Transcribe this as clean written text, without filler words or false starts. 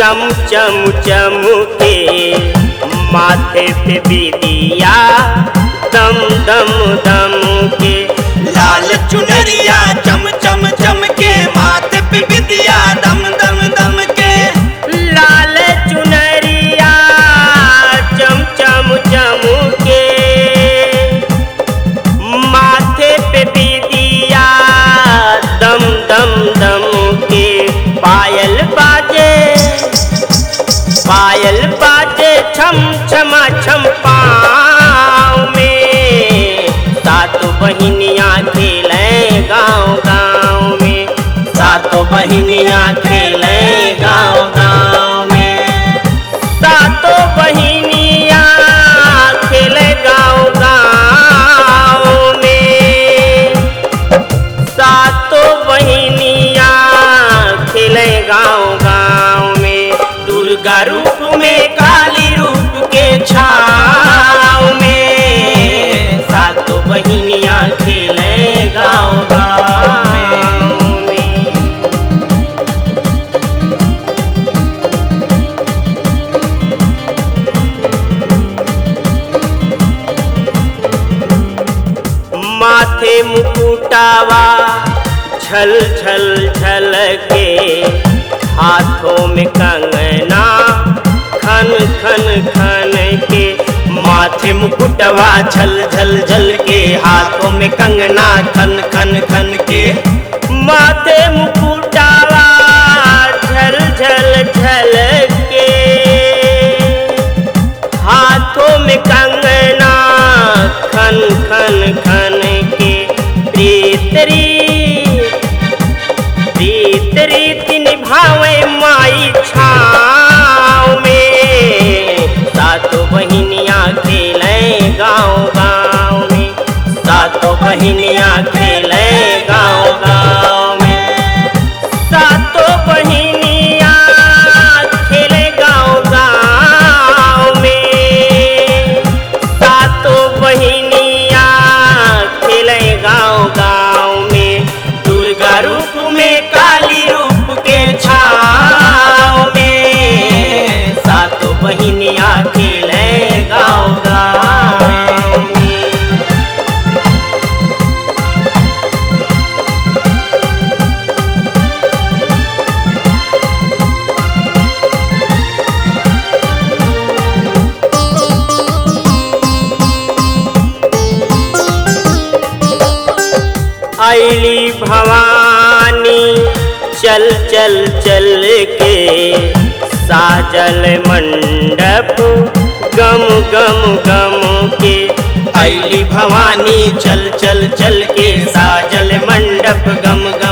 चम चम चमके माथे पे बिदिया दम दम दम के। लाल चुनरिया चम चम चमके माथे पे बिदिया दम दम दम के। लाल चुनरिया चम चम चमके माथे पे बिदिया दम दम दम के। पायल बाजे छम छमा छम पाँव में। सातों बहिनियाँ खेले गाँव गाँव में। सातों बहिनियाँ खेले गाँव गाँव में। सातों बहिनियाँ खेले गाँव गाँव में। सातों बहिनियाँ खेले गाँव गाँव में। दुर्गा रूप में काली रूप के छाँव में। सातों बहिनियाँ खेले गाँव गाँव में। माथे मुकुटावा छल छल छल के। हाथों में कंगना खन खन खन के। माथे मुकुटवा झल झल झल के। हाथों में कंगना खन खन खन के। माथे मुकुटावा झल झल झल के। हाथों में कंगना खन खन खन के। रीत रीत निभावे माई छाँव में। सातों बहिनियाँ खेले गाँव गाँव में। सातों बहिनियाँ खेले गाँव गाँव में। सातों बहिनियाँ खेले गाँव गाँव में। सातों बहिनियाँ खेले गाँव गाँव में। दुर्गा रूप में काली रूप के छाँव में। सातों बहिनियाँ खेले गाँव गाँव में। आइली भवानी चल चल चल के। साजल मंडप गम गम गम के। आइली भवानी चल चल चल के। साजल मंडप गम गम